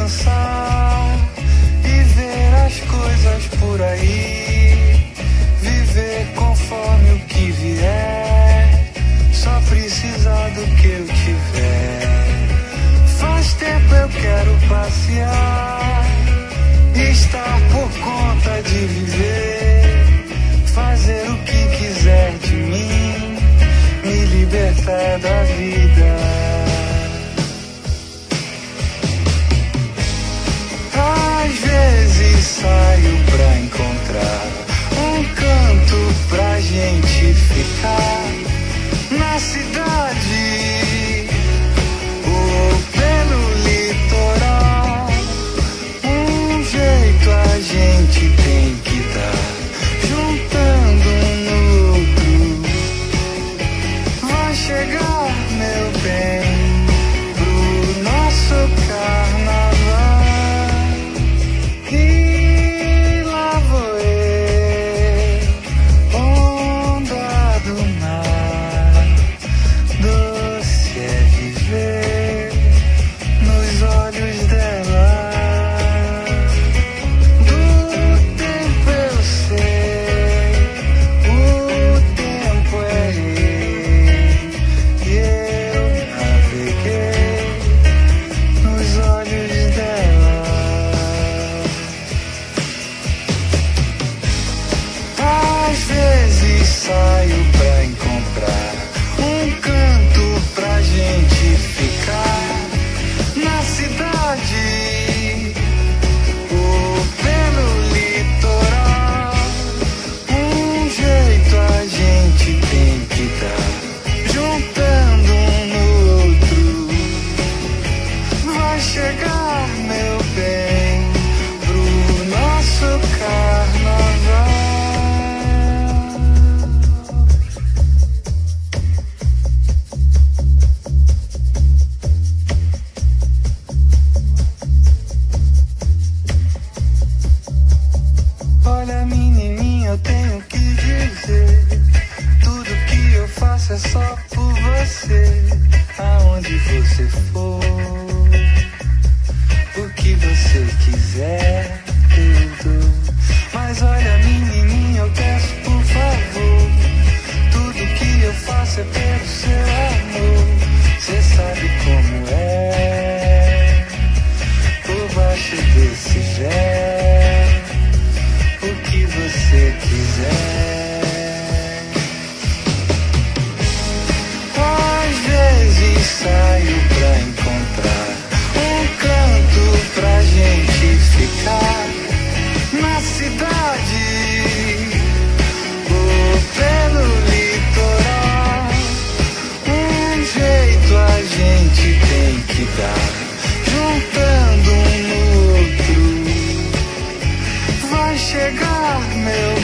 descansar e ver as coisas por aí, viver conforme o que vier, só precisar do que eu tiver. Faz tempo eu quero passear, estar por conta de viver, fazer o que quiser de mim, me libertar da vida. Às vezes saio pra encontrar um canto pra gente ficar na cidade ou pelo litoral. Um jeito a gente tem que dar, juntando um no outro. Vai chegar, meu bem, pro nosso carnaval. E lá vou eu, onda do mar. Doce é viver nos olhos dela. Do tempo eu sei, o tempo é rei, e eu naveguei nos olhos dela. Às vezes saio pra encontrar um canto pra gente ficar na cidade ou pelo litoral. Um jeito a gente tem que dar, juntando um no outro. Vai chegar, meu bem, pro nosso carnaval. Olha, menininha, eu tenho que dizer, tudo que eu faço é só por você. Aonde você for, o que você quiser, eu dou. Mas olha, menininha, eu peço por favor, tudo que eu faço é pelo seu amor. Cê sabe como é, por baixo desse véu, o que você quiser. Às vezes saio pra encontrar um canto pra gente ficar na cidade ou pelo litoral. Um jeito a gente tem que dar, juntando um no outro. Vai chegar, meu